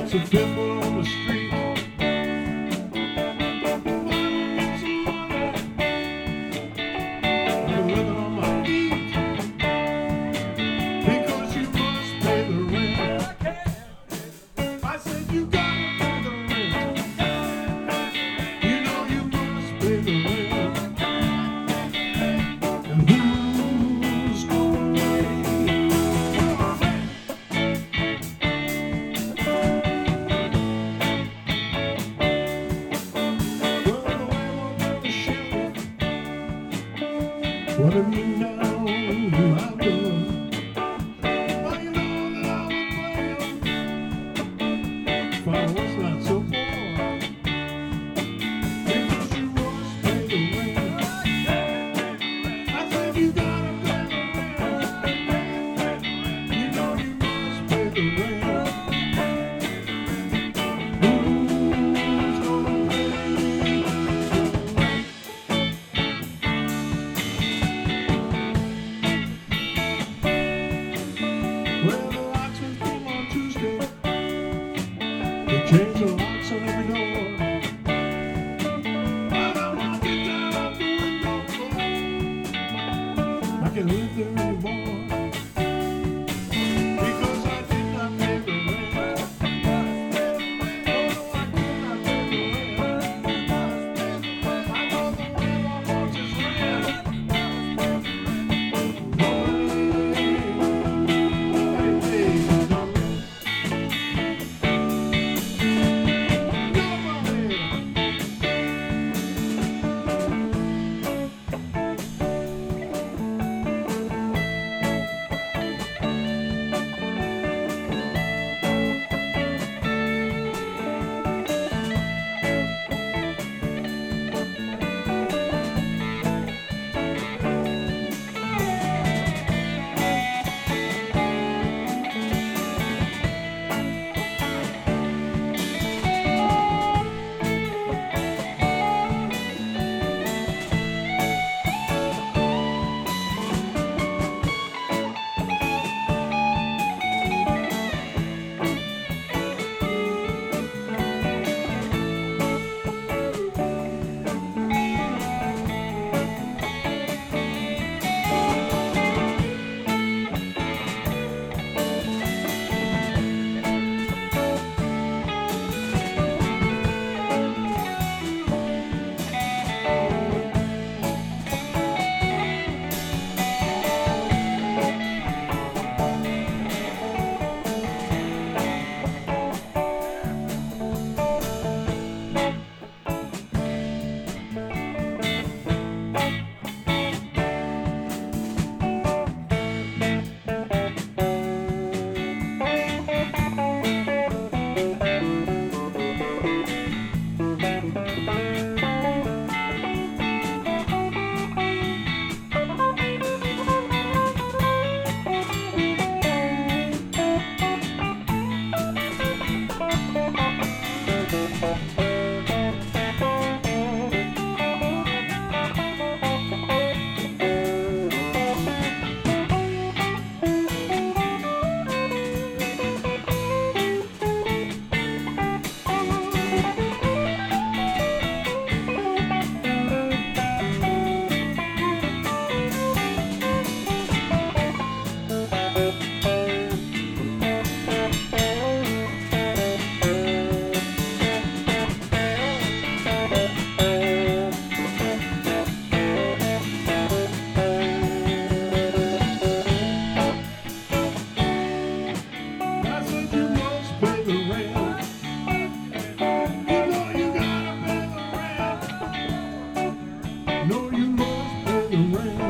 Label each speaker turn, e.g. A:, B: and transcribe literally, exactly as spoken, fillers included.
A: some people on the street. I'm living on my feet because you must pay the rent. I said you gotta pay the rent. You know you must pay the rent. And who's gonna pay? What have you now I've done? Well, you know that I was playing. Father was not so far because you must pay the rent. I said you gotta pay the rent. You know you must pay the rent. Who's gonna pay? Well, the locksmith came on Tuesday. They changed the locks on every door. Well, I knocked it down out the window. I can't live there anymore because I did not pay the rent. No, no, I could not pay the rent. I know the landlord wants his rent. No, you must pay the rent.